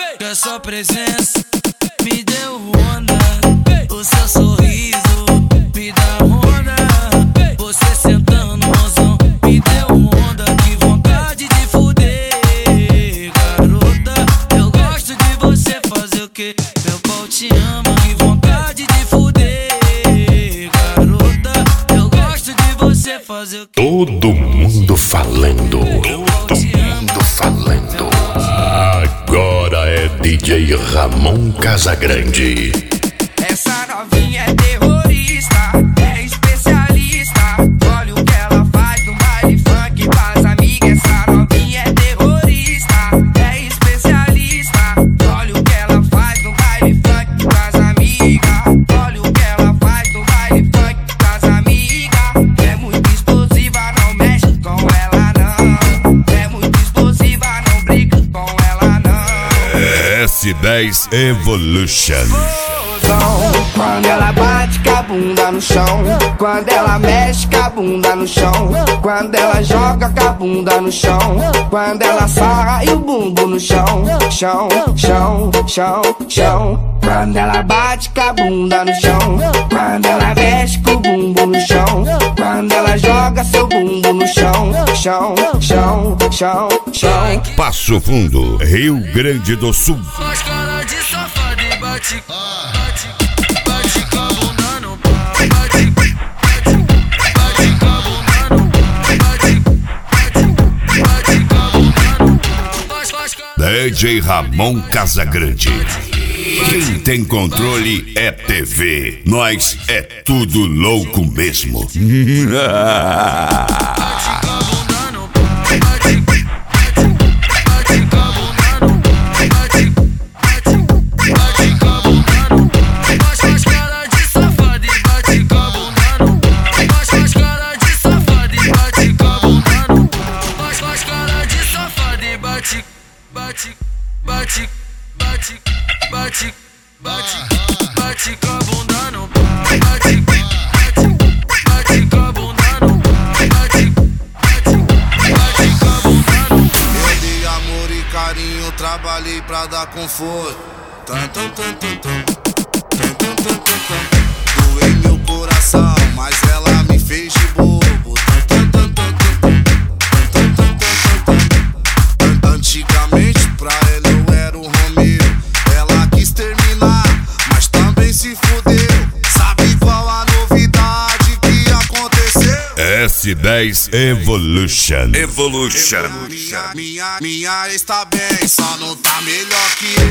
que a sua presença me deu onda. O seu sorriso me dá onda. Você sentando, mozão, me deu onda. Que vontade de fuder, garota. Eu gosto de você fazer o que? Meu pau te ama. Que vontade de fuder, garota. Eu gosto de você fazer o que? Todo mundo falando. Todo mundo falando. Agora é DJ Ramon Casagrande. Essa novinha é terrorista, é especialista. Olha o que ela faz no baile funk com as amigas. Essa novinha é terrorista, é especialista. Olha o que ela faz no baile funk com as amigas. Olha o que ela faz no baile funk com as amigas. É muito explosiva, não mexe com ela não. É muito explosiva, não briga com ela não. S10 Evolution. Quando ela bate com a bunda no chão, quando ela mexe com a bunda no chão, quando ela joga com a bunda no chão, quando ela sarra e o bumbum no chão, chão, chão, chão, chão. Quando ela bate com a bunda no chão, quando ela mexe com o bumbum no chão, quando ela joga seu bumbum no chão, chão, chão, chão, chão. Passo Fundo, Rio Grande do Sul. Faz cara de safado e bate, bate com a bunda no pau. Bate com a bunda no pau. Bate com a bunda no pau. Faz cara DJ Ramon Casagrande. Quem tem controle é TV. Nós é tudo louco mesmo. Bate com a bunda no pau. Bate com a bunda no pau. Bate com a bunda no pau. Eu dei amor e carinho, trabalhei pra dar conforto. Doei meu coração, mas ela me fez de bobo. Antigamente pra ela eu era o Romeu. Ela quis terminar, mas também se fudeu. Sabe qual a novidade que aconteceu? S10 Evolution. Minha ex tá bem, só não tá melhor que eu.